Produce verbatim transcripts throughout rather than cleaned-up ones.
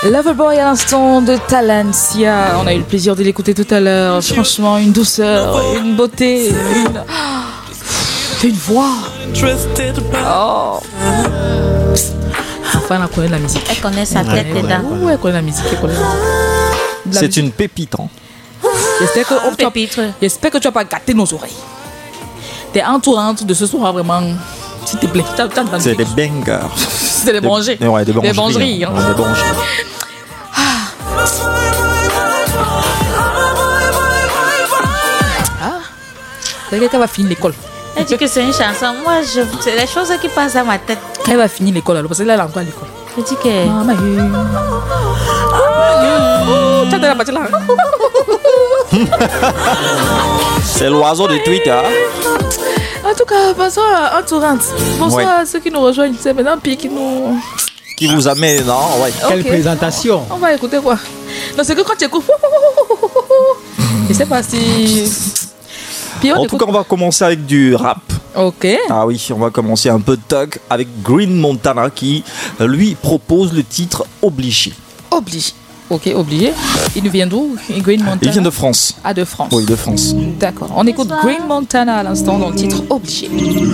Loverboy à l'instant de Talentia. On a eu le plaisir de l'écouter tout à l'heure. Franchement, une douceur, une beauté, une, une voix. Oh. Enfin, elle connaît la musique. Elle connaît sa tête ouais, dedans. Ouais, ouais, elle connaît la musique. Elle connaît la... C'est une pépite. Hein. J'espère que, oh, pépite. Tu as... J'espère que tu vas pas gâter nos oreilles. T'es entourante de ce soir vraiment. S'il te plaît. C'est des bangers. C'est des bangers. Des, ouais, des bangeries. Des bangeries. Hein. Hein. Des bangeries. Ah. C'est quelqu'un va finir l'école. Elle dit que c'est une chanson. Moi, je... c'est les choses qui passent dans ma tête. Elle va finir l'école alors, parce que là, elle est encore à l'école. Elle dit que. Maman, tu as de la partie là. C'est l'oiseau de Twitter. En tout cas, bonsoir entourante. Bonsoir ouais. à ceux qui nous rejoignent. C'est maintenant Pi qui nous. Qui vous amène, non ouais. Okay. Quelle présentation. On va écouter quoi. Non, c'est que quand tu écoutes. Je sais pas si. Puis en tout cas, on va commencer avec du rap. Ok. Ah oui, on va commencer un peu de Thug avec Green Montana qui, lui, propose le titre Obligé. Obligé. Ok, obligé. Il vient d'où, Green Montana? Il vient de France. Ah, de France. Oui, de France. D'accord. On écoute Green Montana à l'instant dans le titre Obligé.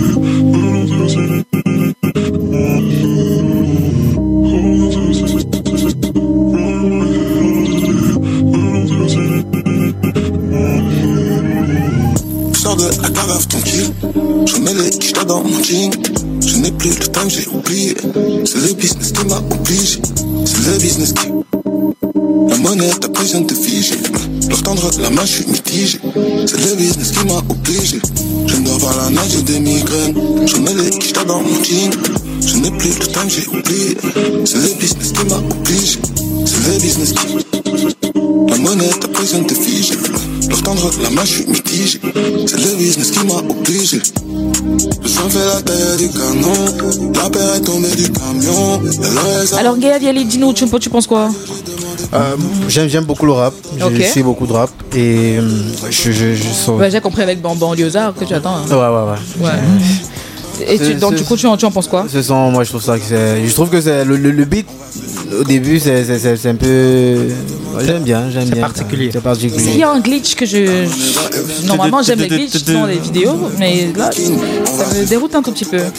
Sors de la carafe tranquille, je mets les quichetas dans mon jean. Je n'ai plus le temps, j'ai oublié. C'est le business qui m'a obligé. C'est le business qui. La monnaie, ta pression te fige. Leur tendre la main, je suis mitigé. C'est le business qui m'a obligé. Je ne dors pas la neige, j'ai des migraines. Je mets les quichetas dans mon jean. Je n'ai plus le temps, j'ai oublié. C'est le business qui m'a obligé. C'est le business qui. La monnaie, ta pression te fige. Leur tendre la main, je suis mitigé. C'est le business qui m'a obligé. Le sang fait la taille du canon. La paire est tombée du camion. Alors, Gaël Viali, dis-nous, tu, tu penses quoi? Euh, j'aime, j'aime beaucoup le rap, je okay. suis beaucoup de rap et euh, je, je, je sauve. Ouais, j'ai compris avec Banlieusard que tu attends. Hein. Ouais, ouais, ouais. ouais. Et tu, donc, du coup, tu en, tu en penses quoi? Ce son, moi, je trouve ça que c'est. Je trouve que c'est le, le, le beat au début, c'est, c'est, c'est, c'est un peu. J'aime bien, j'aime c'est bien. Particulier. C'est particulier. Il y a un glitch que je. je... Normalement, j'aime les glitches dans les vidéos, mais là, ça me déroute un tout petit peu.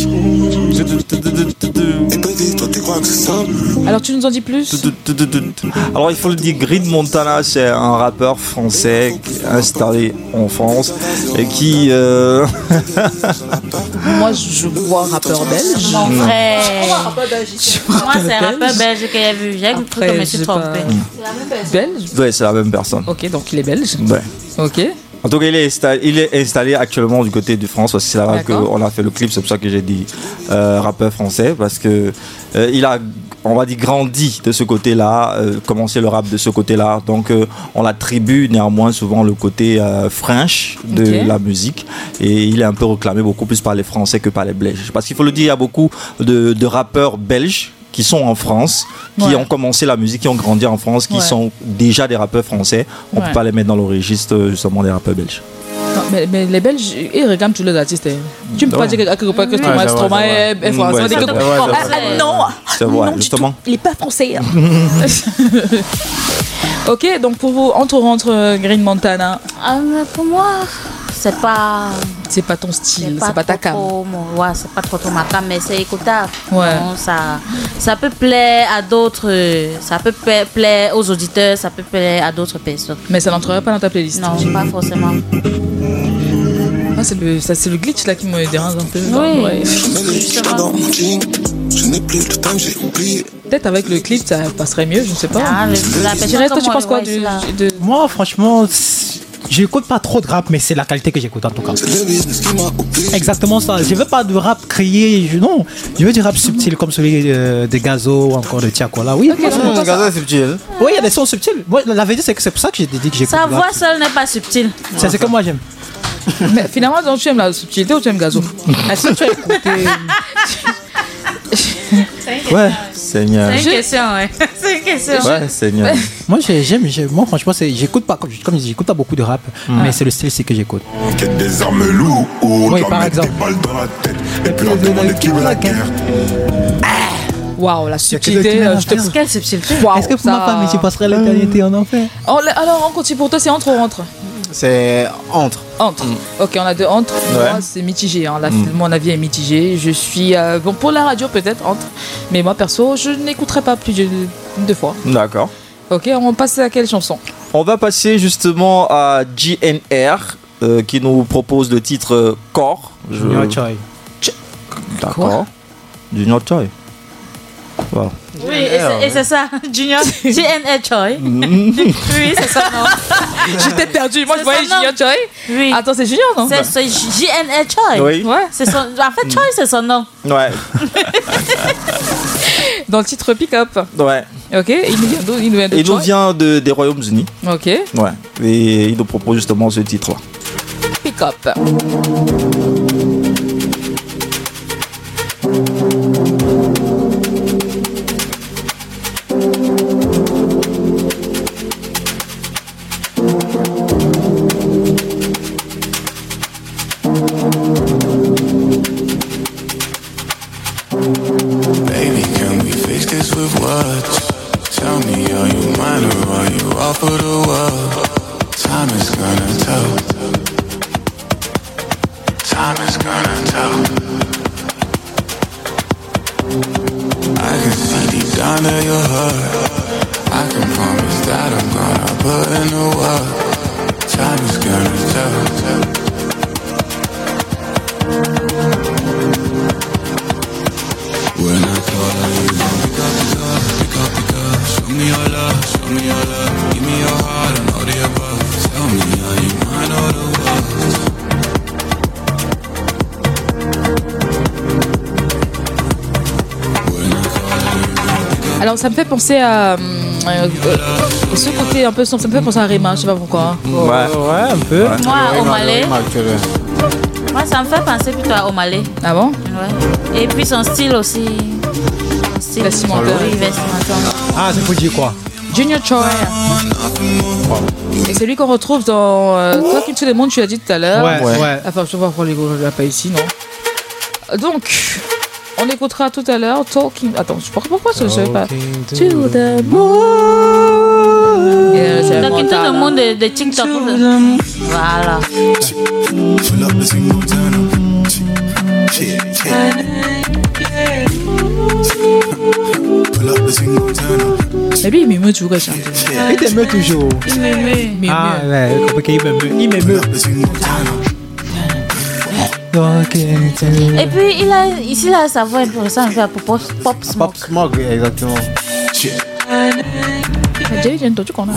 Alors, tu nous en dis plus? Alors, il faut le dire, Green Montana, c'est un rappeur français installé en France et qui. Euh... Moi, je vois un rappeur belge. Mon frère. Moi, c'est un rappeur belge que j'ai vu. J'ai cru que je me suis trompée. C'est la même personne. Belge? Ouais, c'est la même personne. Ok, donc il est belge. Ouais. Ok. En tout cas, il est, installé, il est installé actuellement du côté de France, parce que c'est là qu'on a fait le clip, c'est pour ça que j'ai dit euh, rappeur français, parce que euh, il a, on va dire, grandi de ce côté-là, euh, commencé le rap de ce côté-là, donc euh, on l'attribue néanmoins souvent le côté euh, French de okay. la musique, et il est un peu réclamé beaucoup plus par les Français que par les Belges, parce qu'il faut le dire, il y a beaucoup de, de rappeurs belges qui sont en France, qui ouais. ont commencé la musique, qui ont grandi en France, qui ouais. sont déjà des rappeurs français. On ne ouais. peut pas les mettre dans le registre justement des rappeurs belges. Non, mais, mais les Belges, ils réclament tous les artistes. Hein. Tu ne peux pas dire qu'à quelque part que Stromae est français. Non, c'est vrai, justement. Il n'est pas français. Hein. Ok, donc pour vous, entre entre Green Montana. Euh, pour moi, c'est pas. C'est pas ton style, c'est pas, c'est pas ta cam. Ouais, c'est pas trop trop ma cam, mais c'est écoutable. Ouais. Non, ça, ça peut plaire à d'autres, ça peut plaire aux auditeurs, ça peut plaire à d'autres personnes. Mais ça n'entrerait pas dans ta playlist? Non, pas forcément. Ah, c'est le, ça, c'est le glitch là qui me dérange un peu. Oui. Ouais. Peut-être avec le clip ça passerait mieux, je ne sais pas. Ah, le, la toi, tu penses quoi du, de... Moi, franchement, j'écoute pas trop de rap, mais c'est la qualité que j'écoute en tout cas. Exactement ça. Je veux pas de rap crié, je, non. Je veux du rap subtil comme celui euh, de Gazo ou encore de Tiakola. Oui, okay, mmh, Gazo est subtil. Oui, il y a des sons subtils. Moi, la vérité, c'est que c'est pour ça que j'ai dit que j'écoute. Sa voix seule n'est pas subtile. C'est ce que moi j'aime. Mais finalement, donc, tu aimes la subtilité ou tu aimes Gazo? Est-ce que tu as écouté? Ouais, Seigneur. C'est une question, ouais. C'est une question. Ouais, Seigneur. Moi, j'aime, j'aime, moi, franchement, c'est, j'écoute pas, comme je dis, j'écoute pas beaucoup de rap, mm. mais c'est le style, c'est que j'écoute. Des armes lourdes, oui, par exemple. Des balles dans la tête, et puis on demande qui veut la guerre. Waouh, la subtilité. euh, je te... Quelle subtilité. Wow, Est-ce que pour ça... ma femme, tu passerais l'éternité en enfer? Oh, alors, on continue. Pour toi, c'est entre ou entre? C'est entre. Entre. Mm. Ok, on a deux entre. Ouais. Moi, c'est mitigé. Hein. La, mm. Mon avis est mitigé. Je suis. Euh, bon, pour la radio, peut-être entre. Mais moi, perso, je n'écouterai pas plus de deux fois. D'accord. Ok, on passe à quelle chanson? On va passer justement à G N R euh, qui nous propose le titre euh, Core. Je... Junior Choi. D'accord. Junior Choi. Voilà. Oui, et c'est, et c'est ça, Junior. G N R Choi. Oui, c'est ça, non? J'étais perdu. Moi, C'est je voyais son nom. Junior Choi. Oui. Attends, c'est Junior, non? C'est, c'est G N R Choi. Oui. Ouais. C'est son... En fait, Choi, c'est son nom. Ouais. Dans le titre Pick Up. Ouais. Ok, il nous vient d'où? Il nous vient de Il nous Choi. vient de, des Royaumes-Unis. Ok. Ouais. Et il nous propose justement ce titre-là. Pick Up. Baby, can we fix this with what? Tell me, are you mine or are you all for the world? Time is gonna tell. Time is gonna tell. I can see deep down to your heart. I can promise that I'm gonna put in the work. Time is gonna tell. When I call on you, pick up, pick up, pick up, pick up. Show me your love, show me your love. Give me your heart and all the above. Tell me, are you mine or the world? Alors ça me fait penser à euh, euh, ce côté un peu sombre, ça me fait penser à Rema, je sais pas pourquoi. Ouais. Ouais, un peu. Ouais. Moi, au Malais. Actuellement. Moi, ça me fait penser plutôt à Omalé. Ah bon? Ouais. Et puis son style aussi. Son style. Vestimentaire. Oui, vestimentaire. Ah, c'est pour dire quoi? Junior Choi. Et c'est lui qu'on retrouve dans euh, Talking to the Moon, tu l'as dit tout à l'heure. Ouais, ouais. Enfin, je vais voir pourquoi les gars ne l'a pas ici, non. Donc, on écoutera tout à l'heure Talking. Attends, je pourquoi, pourquoi je ne savais pas. To the moon. Yeah, c'est Talking to the Moon de, de TikTok. Voilà. Pull up the single turn up. Yeah, yeah. Pull up the single turn up. Et lui, il m'émeut toujours quand chanter. Il t'aime toujours. Il m'émeut. Ah, ouais, compris qu'il m'aime. Il Pull m'aime. up the single turn up. Et puis, il a, ici, là, sa voix, elle ressemble un peu à Pop, Pop Smoke. Pop Smoke, oui, exactement. Yeah. J'ai déjà eu entendu qu'on a.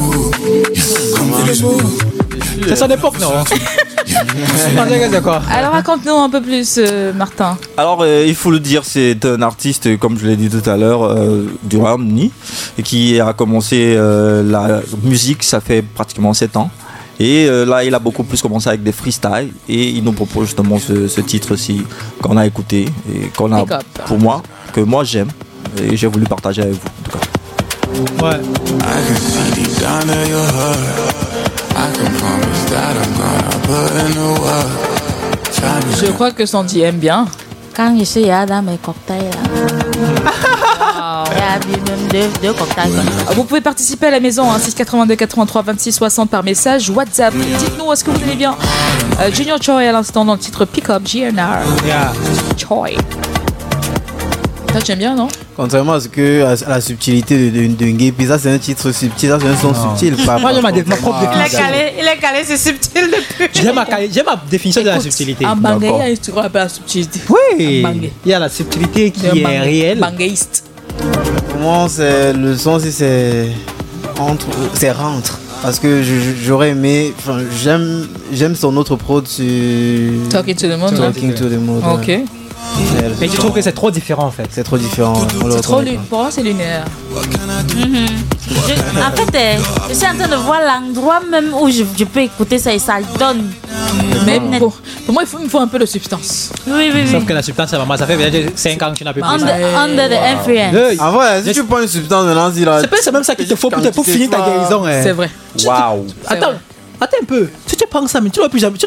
C'est son époque, non? C'est quoi? Alors, raconte-nous un peu plus, euh, Martin. Alors, euh, il faut le dire, c'est un artiste, comme je l'ai dit tout à l'heure, euh, du Royaume-Uni, et qui a commencé euh, la musique, ça fait pratiquement sept ans. Et euh, là, il a beaucoup plus commencé avec des freestyles, et il nous propose justement ce, ce titre-ci qu'on a écouté, et qu'on a, Pick Up. pour moi, que moi j'aime, et j'ai voulu partager avec vous, en tout cas. Ouais. I can see deep down to your heart. I can promise that I'm gonna put in the work. Time is Je crois que Sandy aime bien. Quand je suis là dans mes cocktails, là. Il y a même deux, deux cocktails comme ça. Vous pouvez participer à la maison, hein, six quatre-vingt-deux quatre-vingt-trois vingt-six soixante par message, WhatsApp. Dites-nous, est-ce que vous aimez bien euh, Junior Choi à l'instant dans le titre Pick Up, G N R. Yeah. Choi. Ça, tu aimes bien, non? Contrairement à, ce que, à la subtilité de, de, de Ngé, puis ça c'est un titre subtil, ça c'est un son subtil. Pas, Moi, j'ai ma, dé- ma pas- propre Il est définition. calé, il est calé, c'est subtil depuis. J'ai ma, j'ai ma définition de la Écoute, subtilité. Un bangay, D'accord. il se rappelle la subtilité. Oui, Un bangay. il y a la subtilité qui C'est un est bangay. réelle. Bangayiste. Pour moi, c'est, le son, si c'est entre, c'est rentre. Parce que je- je- j'aurais aimé, enfin, j'aime, j'aime son autre prod sur Talking to the Moon. ouais. Talking to the Moon. Ok. ouais. Mais tu trouves que c'est trop différent en fait? C'est trop différent. ouais, on le C'est trop reconnaît lu. pas. Pour moi, c'est lunaire. Je- en fait, euh, je suis en train de voir l'endroit même où je, je peux écouter ça et ça donne. Mais Net. pour, pour moi, il faut, il me faut un peu de substance. Oui, oui, Sauf oui. que la substance, c'est vraiment, ça fait déjà cinq ans que tu n'as plus pris Under, ça. under the influence. Hey, En vrai, si tu prends une substance maintenant, si là. C'est pas c'est même ça qu'il te faut pour, te- pour finir ta guérison. hein. C'est vrai. Waouh! C'est Attends, vrai. attends un peu. Si tu prends ça, mais tu l'as plus jamais. Tu l'as-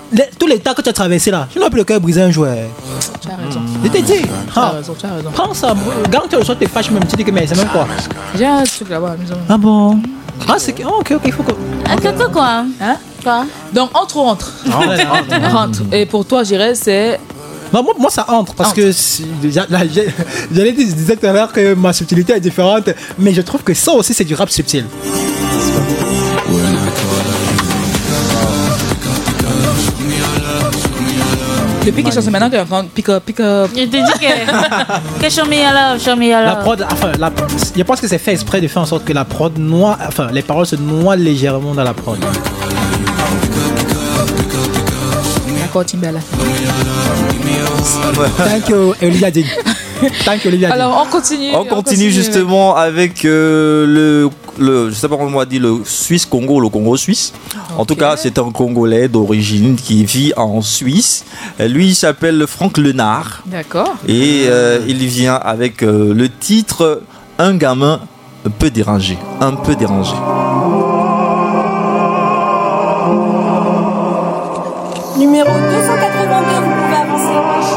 les, tous les temps que tu as traversé là, tu n'as plus le cœur brisé un jour. Tu as raison. Je t'ai dit. Tu as raison, tu as raison. Prends ça. Quand tu reçois tes fâches, même tu dis que mais c'est même quoi. J'ai un truc là-bas à la maison. Ah bon? Ah, c'est que. Oh, ok, ok, il faut que. Quoi, quoi? Hein? Quoi? Donc, entre ou rentre? Rentre. Et pour toi, je dirais, c'est. Non, moi, moi ça entre parce Entre. que si- j'a- là, j'ai- j'allais dire, je disais tout à l'heure que ma subtilité est différente, mais je trouve que ça aussi c'est du rap subtil. Depuis qu'il chante maintenant, qu'il entend pick up, pick up. Je te dis que. Que show me your love, show me your La love. prod, enfin, la- je pense que c'est fait exprès de faire en sorte que la prod noie, enfin, les paroles se noient légèrement dans la prod. D'accord, Timbala. Thank you, Olivia Dean. Thank you, Olivia Dean. Alors, on continue. On continue justement avec euh, le, le, je sais pas comment on va dire, le Suisse-Congo, le Congo-Suisse. En tout cas, c'est un Congolais d'origine qui vit en Suisse. Euh, Lui, il s'appelle Franck Lenard D'accord. et euh, il vient avec euh, le titre Un gamin un peu dérangé, un peu dérangé. Numéro deux cent quatre-vingt-deux, vous pouvez avancer.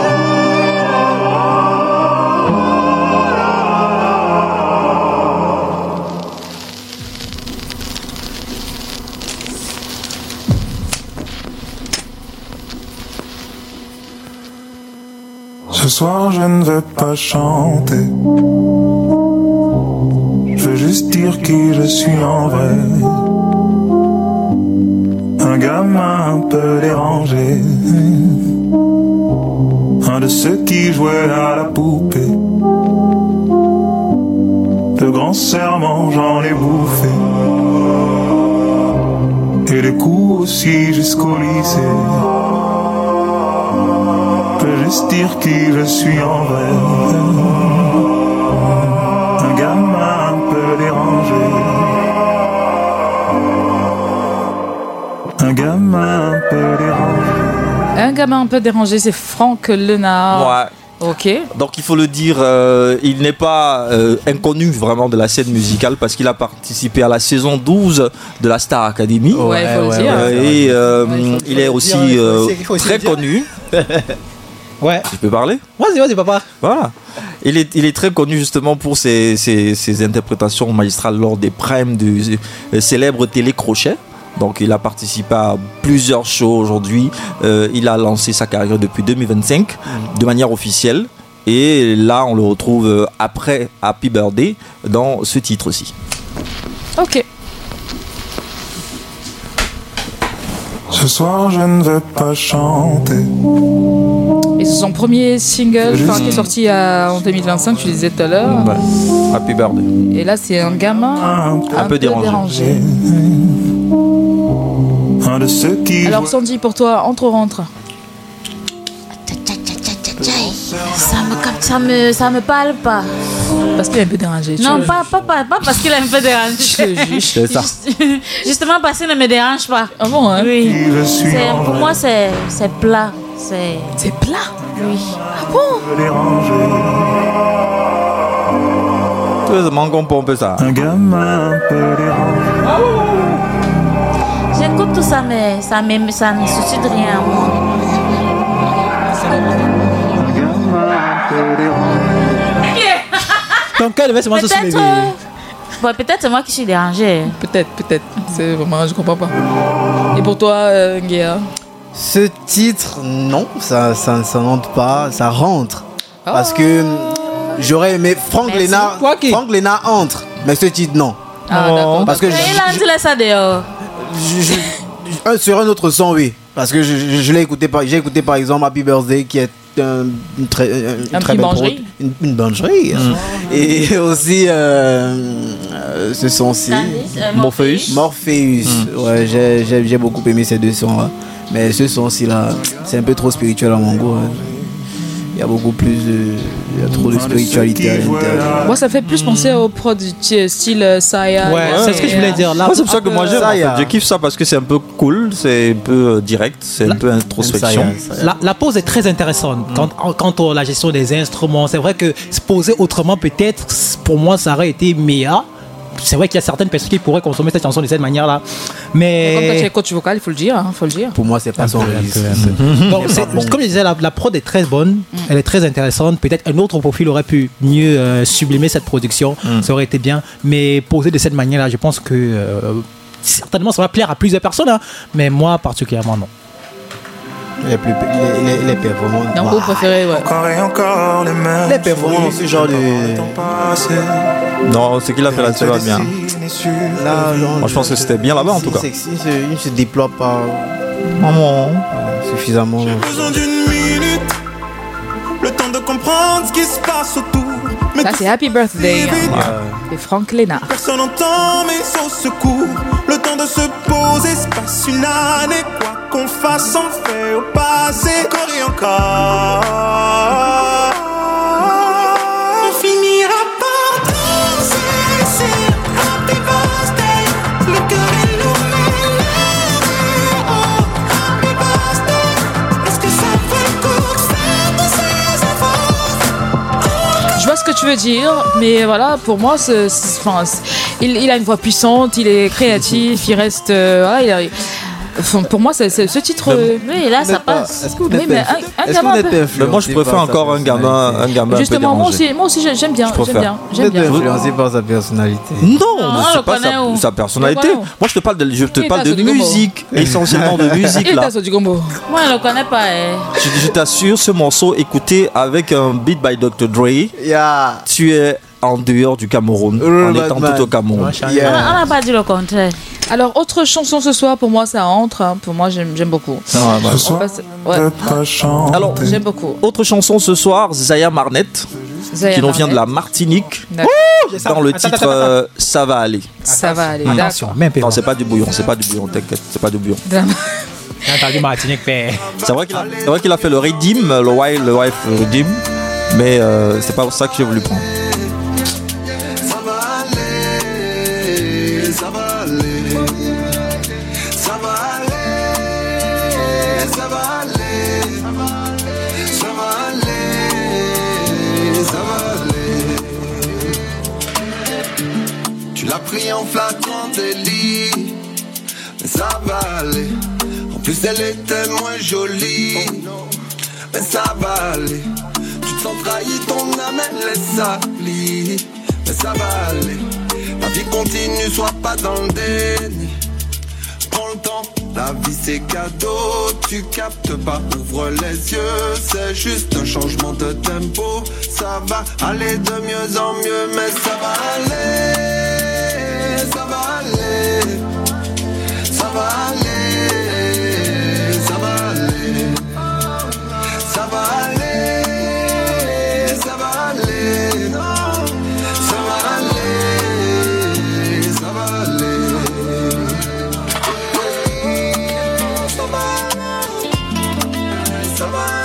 Ce soir je ne veux pas chanter. Je veux juste dire qui je suis en vrai. Un gamin un peu dérangé. Un de ceux qui jouaient à la poupée. De grands serments j'en ai bouffé. Et des coups aussi jusqu'au lycée. Je peux juste dire qui je suis en vrai. Un gamin un peu dérangé. Un gamin un peu dérangé. Un gamin un peu dérangé, c'est Franck Lenard. Ouais. Ok. Donc il faut le dire, euh, il n'est pas euh, inconnu vraiment de la scène musicale parce qu'il a participé à la saison douze de la Star Academy. Ouais, il faut le dire. Euh, et euh, Ouais, il faut- il est faut le aussi, dire, il faut euh, aussi- il faut aussi très le dire. connu. Ouais. Je peux parler? Vas-y, vas-y, papa. Voilà. Il est, il est très connu justement pour ses, ses, ses interprétations magistrales lors des primes du euh, célèbre télécrochet. Donc il a participé à plusieurs shows aujourd'hui. Euh, il a lancé sa carrière depuis deux mille vingt-cinq de manière officielle. Et là, on le retrouve euh, après Happy Birthday dans ce titre-ci. Ok. Ce soir je ne veux pas chanter. Et c'est son premier single enfin, qui est sorti à- en deux mille vingt-cinq, tu le disais tout à l'heure. Ouais. Happy Birthday. Et là, c'est un gamin un, Un peu dérangé. Un de ceux qui Alors, Sandy, pour toi, entre ou rentre? Ça me capte, ça me, ça me parle pas. Parce qu'il est un peu dérangé. tu Non, vois. pas, pas, pas, pas parce qu'il est un peu dérangé. Je te juge. C'est ça. Juste- Justement parce qu'il ne me dérange pas. Ah bon, hein? Oui. je suis C'est- en Pour vrai. moi, c'est c'est plat. C'est. C'est plat. Oui. dérangé. Tu manques un peu ça. Un gamin un peu dérangé. J'écoute tout ça, mais ça, me, ça ne suscite rien à moi. Un gamin un peu dérangé. Ton cœur devait seulement se soulever. Peut-être. euh, ouais, peut-être c'est moi qui suis dérangée. Peut-être, peut-être. C'est vraiment, je comprends pas. Et pour toi, euh, Nguéa? Ce titre, non, ça, ça, ça n'entre pas, ça rentre. Parce que hum, j'aurais aimé Franck Merci. Lénard. Quoi qui Franck Lénard entre, mais ce titre, non. Ah, d'accord. Parce que Et je- il a dit là ça dehors. je- je- un- sur un autre son, oui. Parce que je, je- je l'ai écouté, par- j'ai écouté par exemple Happy Birthday qui est un, une très, une Un très petit belle bangerie. prod. Une, une bangerie. Et aussi euh, euh, ce son-ci. Euh, Morpheus. Morpheus. Ouais, j'ai- j'ai j'ai beaucoup aimé ces deux sons-là. Mais ce son-ci là, c'est un peu trop spirituel à mon goût. hein. Il y a beaucoup plus de. Il y a trop de spiritualité à l'intérieur. Moi, ça fait plus penser au prod du t- style euh, Saya. Ouais, c'est ce que je voulais dire. Là, Moi, c'est pour ça que moi j'aime. ça, en y a- fait. Je kiffe ça parce que c'est un peu cool, c'est un peu euh, direct, c'est un peu introspection. Même ça, y a- La, la pause est très intéressante. Quand, quant à la gestion des instruments, c'est vrai que se poser autrement, peut-être, pour moi, ça aurait été meilleur. c'est vrai qu'il y a certaines personnes qui pourraient consommer cette chanson de cette manière-là. Mais. Comme tu es coach vocal, il faut le dire. Hein, faut le dire. Pour moi, c'est pas son registre. Bon, comme je disais, la, la prod est très bonne, mm. elle est très intéressante. Peut-être un autre profil aurait pu mieux euh, sublimer cette production, mm. ça aurait été bien. Mais posé de cette manière-là, je pense que euh, certainement ça va plaire à plusieurs personnes, hein, mais moi particulièrement non. Les, plus, les, les, les performances. Non, wow. Vous préférez, ouais. Encore et encore les mêmes. Les performances, ce genre de. Non, ce qu'il a fait là-dessus va bien. Là, genre, moi, je pense que c'était bien là-bas en tout cas. Il ne se déploie pas Maman. Euh, suffisamment. J'ai besoin d'une minute. Le temps de comprendre ce qui se passe autour. Mais ça, c'est Happy Birthday. Hein. Ouais. Et Franck Lénard. Personne n'entend, mais ils sont au secours. Le temps de se poser, se passe une année. Quoi qu'on fasse, on fait au passé. Encore et encore. On finira par danser. C'est Happy Birthday. Le cœur illuminé. Oh, Happy Birthday. Est-ce que ça fait le coup que c'est de ces efforts? Je vois ce que tu veux dire, mais voilà, pour moi, c'est, c'est, enfin, c'est, il, il a une voix puissante, il est créatif, il reste, euh, voilà, il a, enfin, pour moi, c'est, c'est ce titre. Euh, oui, là, ça passe. Est-ce que vous n'êtes pas, un, un gamin peu... Moi, je préfère encore un gamin, un gamin. Justement, un peu moi aussi, moi aussi, j'aime bien, je j'aime bien, j'aime bien. Influencé par sa personnalité. Non, non mais c'est pas sa, sa personnalité. Moi, je te parle de, je te parle de musique, essentiellement de musique là. Moi, je le connais pas. Eh. Je, je t'assure, ce morceau écouté avec un beat by docteur Dre, yeah. tu es en dehors du Cameroun, euh, en étant man. tout au Cameroun. Yeah. On n'a pas dit le contraire. Alors, autre chanson ce soir, pour moi, ça entre. Hein. Pour moi, j'aime, j'aime beaucoup. Ah, bah. passe... ouais. Alors, j'aime beaucoup. Autre chanson ce soir, Zaya Marnet, Zaya qui nous vient Marnet. de la Martinique. Oh, dans le titre euh, Ça va aller. Ça va aller. Attention, même non, c'est pas du bouillon, c'est pas du bouillon, t'inquiète, c'est pas du bouillon. J'ai entendu Martinique, mais. C'est vrai qu'il a, c'est vrai qu'il a fait le Redeem, le Wild, le Wife Redeem, mais euh, c'est pas pour ça que j'ai voulu prendre. Tu l'as pris en flagrant délit, mais ça va aller. En plus elle était moins jolie, mais ça va aller. Tu te sens trahi, ton âme elle est salie, mais ça va aller. La vie continue, sois pas dans le déni. Prends le temps, la vie c'est cadeau. Tu captes pas, ouvre les yeux. C'est juste un changement de tempo. Ça va aller de mieux en mieux, mais ça va aller. Ça va aller, ça va aller, ça va aller, ça va aller, ça va aller, non, ça va aller, ça va aller, ça va aller, ça va aller.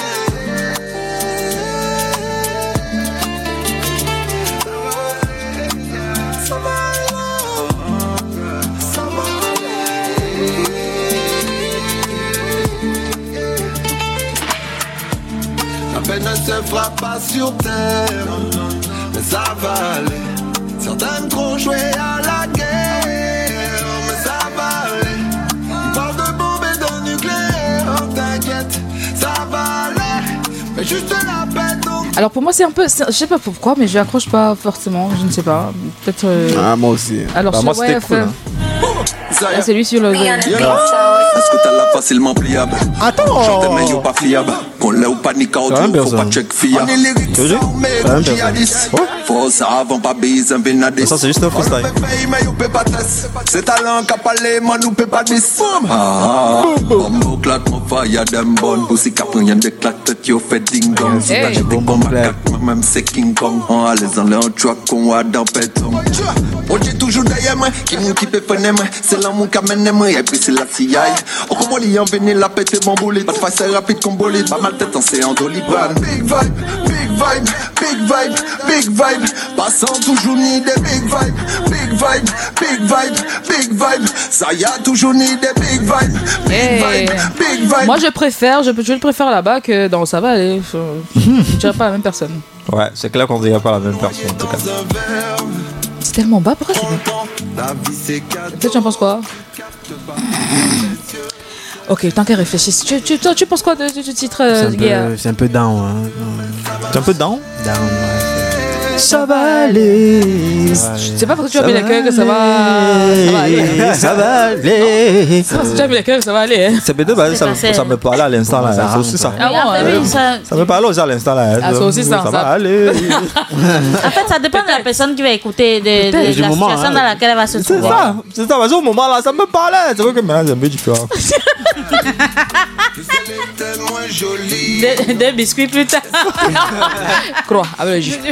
Ne se fera pas sur terre, mais ça va aller. Certains trop joué à la guerre, mais ça va aller. Ils parlent de bombes et de nucléaire, t'inquiète, ça va aller. Mais juste la paix donc. Alors pour moi c'est un peu, c'est, je sais pas pourquoi, mais je accroche pas forcément, je ne sais pas. Peut-être. Euh... Ah moi aussi. Alors bah, sur moi c'était ouais, cool. Hein. Ah, c'est lui sur le. Est-ce que t'as la facilement pliable? Attends. Chante mais yo pas fiable. Qu'on l'a ou panique audio, faut pas check fia. On est lyrique, mais djihadiste. Faut ça avant pas bise un vénadis. Ça c'est juste un freestyle. Mais yo peut pas test. C'est talent qu'a parlé, moi nous peut pas dis. Ah, bombo clat, mon fire dem bon. Pussy cap rien de clat, tête yo fait ding dong. Hey. J'ai des bombes clat, même c'est King Kong. On a les en l'air, truck, on a dans péton. On dit toujours derrière moi, qui m'a qui peut faire moi. C'est là mon camène moi, et puis c'est la C I A. On comment l'y en venir la péter mon boulet. Pas de face rapide comme bolide, pas mal tête en séance d'Olibrane. Big vibe, big vibe, big vibe, big vibe. Passant toujours ni des big vibe, big vibe, big vibe, big vibe. Ça y a toujours ni des big vibe, big Hey. vibe, big vibe. Moi je préfère, je, je le préfère là-bas que dans ça va aller. Je, je dirais pas la même personne. Ouais, c'est clair qu'on dirait pas la même personne en tout cas. C'est tellement bas, pourquoi c'est bas? Peut-être tu en penses quoi? Ok, tant qu'elle réfléchisse. Tu, tu, tu penses quoi de, du titre euh, c'est, c'est un peu down. Hein. C'est un peu down? Down, ouais. Ça va aller. Je sais pas pourquoi tu as mis la queue que ça va. Ça va aller. Ça va aller. Ça, si tu as mis la queue, ça va aller. Hein. C'est bête, bah, ça, ça me parlait à l'instant là. C'est aussi ça. Ah bon, euh, oui, ça... ça me parlait aussi à l'instant là. Ah, c'est aussi ça. Ça ça. va aller. En fait, ça dépend de la personne qui va écouter, de, de, de la moment, situation hein. dans laquelle elle va se trouver. C'est ça. C'est ça. Parce qu'au moment là, ça me parlait. C'est vrai que maintenant c'est un peu différent. Des, des biscuits plus tard. Croix, avec le jus.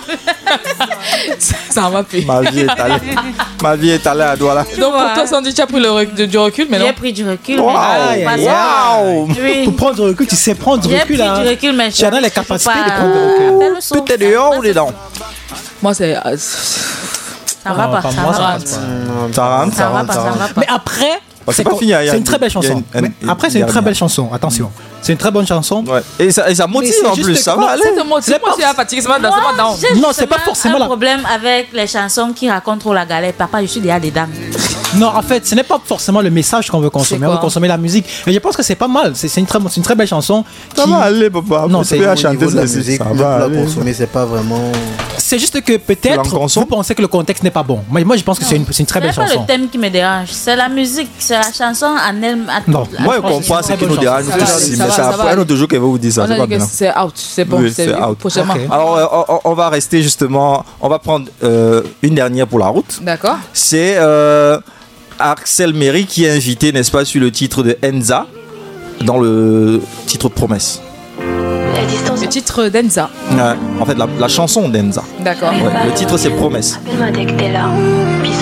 Ça va plus. Ma vie est allée. Ma vie est allée à doigt là. Donc pour toi, Sandy, tu as pris le rec- du recul, mais non. J'ai pris du recul. Wow. Mais non, pas Wow. ça. Oui. Pour prendre du recul, tu sais prendre du J'ai recul. pris hein. du recul, mais Tu as dans les capacités pas- de prendre du recul. Fais le son. Tout est dehors ou dedans? Moi, c'est. euh, Ça va Non, pas, pas ça moi, va ça pas. passe pas. Ça rentre, Ça ça va rentre, pas, ça ça rentre. va pas. Mais après, Bah, c'est c'est pas co- fini, il y a- c'est une très belle il y a chanson. une- Mais une- après, c'est il y une a très une- belle chanson. Attention, c'est une très bonne chanson. Ouais. Et ça, et ça motive c'est en juste plus, que- ça non, va aller. Ça te motive. C'est Moi, pas- tu es fatigué, c'est pas dans, c'est pas dans. J'ai Non, c'est pas justement forcément un la- problème avec les chansons qui racontent trop la galère. Papa, je suis déjà dedans. Non, en fait, ce n'est pas forcément le message qu'on veut consommer. On quoi? veut consommer la musique. Et je pense que c'est pas mal. C'est c'est une très, c'est une très belle chanson. Ça qui- va aller, papa. Non, Non, c'est c'est à Au chanter niveau de la ça, musique, ça même va pour la aller. consommer, c'est pas vraiment. C'est juste que Tu peut-être l'en consommes? vous pensez que le contexte n'est pas bon. Moi, moi je pense que c'est une, c'est une très belle C'est pas chanson. le thème qui me dérange. C'est la musique, c'est la chanson en elle. Non. à- Moi, je à- comprends ce très qui bonne nous dérange. chanson. Ça va, aussi, ça mais va, c'est ça après va. un autre jour qu'elle va vous dire ça. On C'est a pas dit que bien. c'est out. C'est bon. Oui, c'est c'est out. prochainement. Ok. Alors, euh, on, on va rester justement. On va prendre euh, une dernière pour la route. D'accord. C'est euh, Axel Méry qui est invité, n'est-ce pas, sur le titre de Enza, dans le titre Promesse. Le titre d'Enza. Ouais, en fait, la, la chanson d'Enza. D'accord. Ouais, le titre, c'est Promesse. Appelle-moi dès que t'es là. Bisous.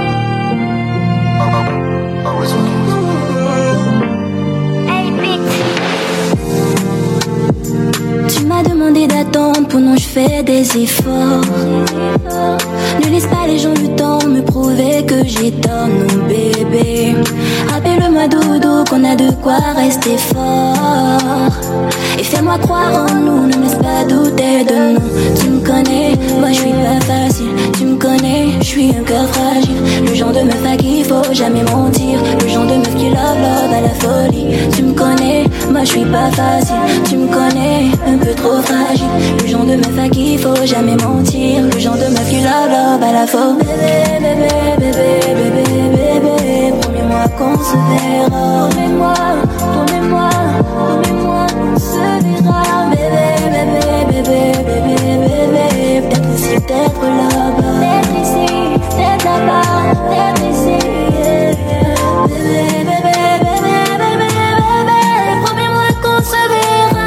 Tu m'as demandé d'attendre pendant que je fais des efforts. Ne laisse pas les gens du temps me prouver que j'ai tort, non bébé. Rappelle-moi dodo qu'on a de quoi rester fort. Et fais-moi croire en nous, ne me laisse pas douter de nous. Tu me connais, moi je suis pas facile. Tu me connais, je suis un cœur fragile. Le genre de meuf à qui faut jamais mentir. Le genre de meuf qui love love à la folie. Tu me connais, moi je suis pas facile. Tu me connais, un peu trop fragile. Le genre de meuf à qui faut jamais mentir. Le genre de meuf qui love love à la folie. Bébé, bébé, bébé, bébé, bébé. Promets-moi qu'on se verra. Promets-moi, promets-moi, promets-moi qu'on se verra. Bébé, bébé, bébé, bébé, bébé. Peut-être ici, peut-être là-bas. Peut-être ici, peut-être là-bas. Peut-être ici. Bébé, bébé, bébé, bébé, bébé. Promets-moi qu'on se verra.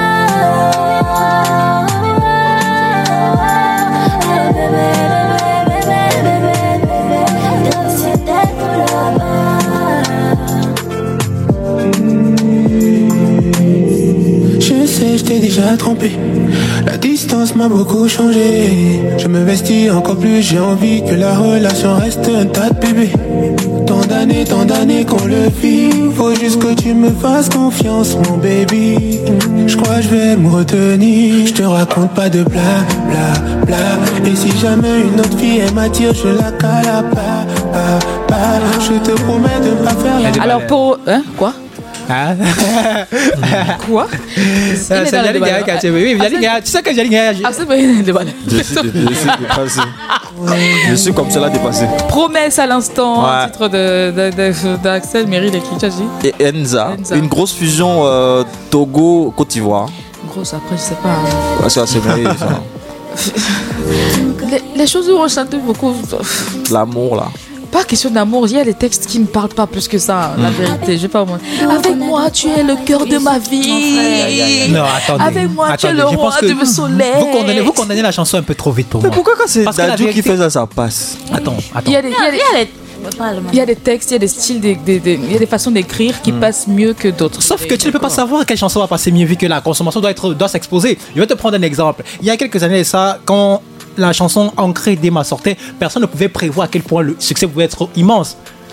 Je sais, je t'ai déjà trompé. La distance m'a beaucoup changé. Je me vestis encore plus, j'ai envie que la relation reste un tas de bébés. Tant d'années, tant d'années qu'on le vit. Faut juste que tu me fasses confiance, mon baby. Je crois que je vais me retenir. Je te raconte pas de bla bla bla. Et si jamais une autre fille elle m'attire, je la cale à pas, pas, pas. Je te promets de pas faire la. Alors pour. Hein? Quoi? Hein? Quoi? Euh, C'est Yannick Gaïa qui a tué. Oui, Yannick Gaïa, tu sais que Yannick Gaïa. Ah, c'est pas une déballe. Je suis, dé- je suis dépassé. Je suis comme cela dépassé. Promesse à l'instant, Ouais. titre de, de, de- d'Axel Méry de qui tu as dit? Et Enza, Enza. une grosse fusion euh, Togo-Côte d'Ivoire. Grosse, après, je sais pas. hein. Ouais, c'est assez Méry, ça. Les, les choses où on chante beaucoup. L'amour, là. Pas question d'amour, il y a des textes qui me parlent pas plus que ça, la vérité. Je vais pas moi. Avec moi, tu es le cœur de ma vie. Non, attendez. Avec moi, tu es Attendez, le je roi pense que de mon soleil. Vous condamnez, vous condamnez la chanson un peu trop vite pour Mais moi. pourquoi quand c'est Parce que la Dadju qui vérité- fait ça, ça passe? Attends, attends. Il y a des, il y a des- Il y a les- pas le il y a des textes, il y a des styles, des, des- des- il y a des façons d'écrire qui passent mieux que d'autres. Sauf que tu ne peux pas savoir quelle chanson va passer mieux vu que la consommation doit, être, doit s'exposer. Je vais te prendre un exemple. Il y a quelques années, ça, quand la chanson Ancrée d'Emma sortait, personne ne pouvait prévoir à quel point le succès pouvait être immense.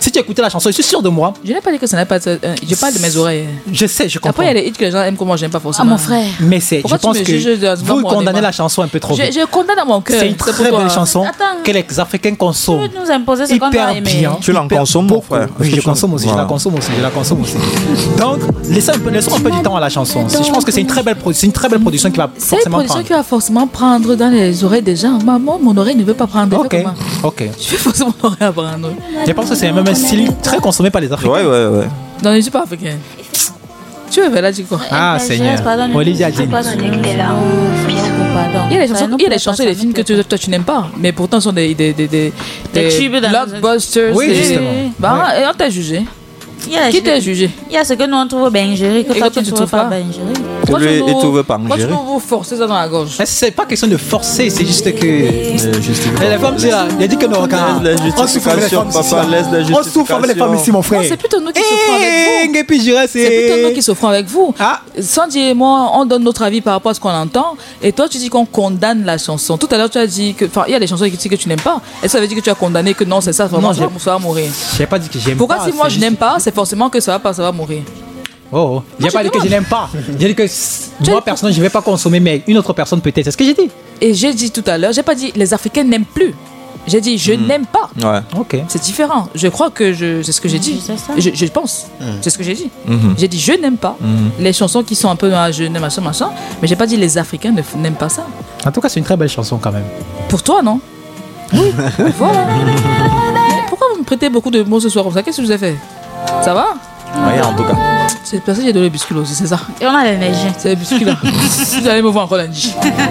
si tu écoutais la chanson, je suis sûr de moi. Je n'ai pas dit que ça n'a pas. Euh, je parle de mes oreilles. Je sais, je comprends. Après, il y a les hits que les gens aiment, comment j'aime pas forcément. Ah, mon frère. Mais c'est, je pense que vous condamnez la chanson un peu trop vite. Je, je condamne à mon cœur. C'est une très belle chanson Attends. que les Africains consomment. Tu veux nous imposer ce qu'on a aimé. Bien. Tu la consommes, mon frère. Oui, je consomme aussi, je la consomme aussi, je la consomme aussi. Donc, laissons un peu, laissons un peu du temps à la chanson. Je pense que c'est une très belle, c'est une très belle production qui va forcément prendre. C'est une production qui va forcément prendre dans les oreilles des gens. Maman, mon oreille ne veut pas prendre. Ok, ok. Je vais forcément mon oreille à prendre. Je pense que c'est même un style très consommé par les Africains. Ouais, ouais, ouais. Non, je ne suis pas africaine. Tu veux là, dis quoi? Ah, Seigneur. Olivia Jean. Pardon. Il y a des chansons, il y a des chansons et des films que tu, toi tu n'aimes pas, mais pourtant sont des des des des, des tubes blockbusters. Oui, des, justement. Bah, oui. Et on t'a jugé. Yeah, qui t'a jugé? Il y a ce que nous on trouve Benjeri, que toi tu ne trouves pas Benjeri. Pourquoi tu trouves pas Pourquoi tu vous forcer ça dans la gorge? C'est pas question de forcer, c'est juste que. Les femmes, il a dit que non, quand on souffre avec les femmes, papa, laisse la justification. On souffre avec les femmes ici, mon frère. C'est plutôt nous qui souffrons avec vous. C'est plutôt nous qui souffrons avec vous. Sandy et moi, on donne notre avis par rapport à ce qu'on entend, et toi tu dis qu'on condamne la chanson. Tout à l'heure tu as dit que, enfin, il y a des chansons que tu n'aimes pas. Et ça veut dire que tu as condamné que non, c'est ça, vraiment, ça va mourir. J'ai pas dit que j'aime pas. Pourquoi si moi je n'aime pas, c'est forcément que ça va pas, ça va mourir. Oh, j'ai pas dit que je n'aime pas. J'ai dit que moi personnellement je vais pas consommer, mais une autre personne peut-être. C'est ce que j'ai dit. Et j'ai dit tout à l'heure, j'ai pas dit les Africains n'aiment plus. J'ai dit je mmh. n'aime pas. Ouais. Ok. C'est différent. Je crois que je, c'est ce que j'ai dit. C'est ça. Je, je pense. Mmh. C'est ce que j'ai dit. Mmh. J'ai dit je n'aime pas mmh. les chansons qui sont un peu ah, je n'aime machin machin, mais j'ai pas dit les Africains ne, n'aiment pas ça. En tout cas, c'est une très belle chanson quand même. Pour toi, non? Oui. Voilà. Mais pourquoi vous me prêtez beaucoup de mots ce soir comme ça? Qu'est-ce que je vous ai fait? Ça va? Oui, en tout cas. C'est parce que j'ai donné le biscuit aussi, c'est ça. Et on a l'énergie. C'est le biscuit là. Vous allez me voir encore lundi.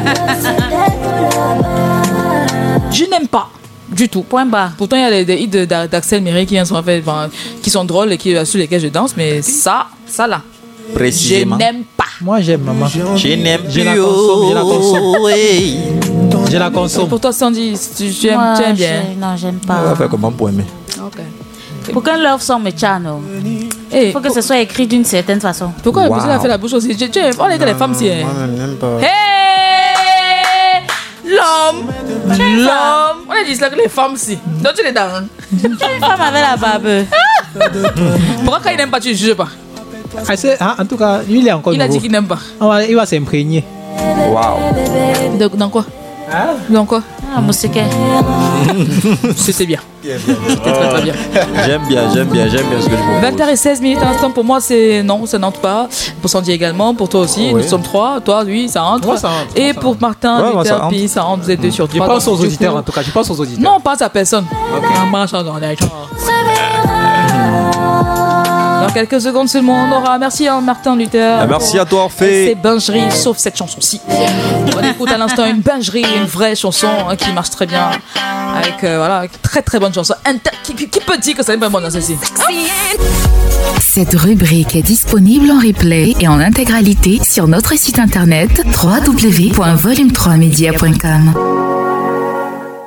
Je n'aime pas du tout. Point bas. Pourtant, il y a des, des hits d'Axel Mireille qui sont, fait, enfin, qui sont drôles et qui, sur lesquels je danse, mais ça, ça là. Précisément. Je n'aime pas. Moi, j'aime, maman. Je n'aime plus. Je la consomme. Je la consomme. Oui. Je la consomme. Pour toi, Sandy, tu, tu, aimes, Moi, tu aimes bien? Je, non, j'aime pas. On va faire comment pour aimer? Ok. Pour qu'un love song me channel, il faut que ce soit écrit d'une certaine façon. Pourquoi wow. a fait la bouche aussi? Tu, tu, on est que les femmes, si. Moi, je n'aime pas. Hey! L'homme! L'homme! On a dit ça que les femmes, si. Donc tu les donnes. Tu es une femme avec la barbe. Pourquoi quand il n'aime pas, tu ne juges pas? Ah, c'est, ah, en tout cas, lui, il est encore Il nouveau. a dit qu'il n'aime pas. Oh, il va s'imprégner. Waouh! Dans, dans quoi? Hein? Dans quoi? Ah, musique. C'était bien. C'était très très bien. J'aime bien, j'aime bien, j'aime bien ce que je vois. vingt heures seize minutes à l'instant, pour moi, c'est non, ça n'entre pas. Pour Sandy également, pour toi aussi. Oui. Nous sommes trois. Toi, lui, ça entre. Moi, ça entre Et ça pour entre. Martin, ouais, Luther, moi, puis ça entre, vous êtes deux sur trois. Je pense aux donc, auditeurs, coup, en tout cas. Je pense aux auditeurs. Non, pas à personne. Okay. Dans quelques secondes seulement, on aura. Merci à Martin Luther. Ah, merci à toi, Orphée. C'est Bingerie, sauf cette chanson-ci. On écoute à l'instant une Bingerie, une vraie chanson hein, qui marche très bien. Avec, euh, voilà, très très bonne chanson. Inter- qui, qui peut dire que ça n'est pas bon dans celle-ci? Cette rubrique est disponible en replay et en intégralité sur notre site internet w w w point volume trois media point com.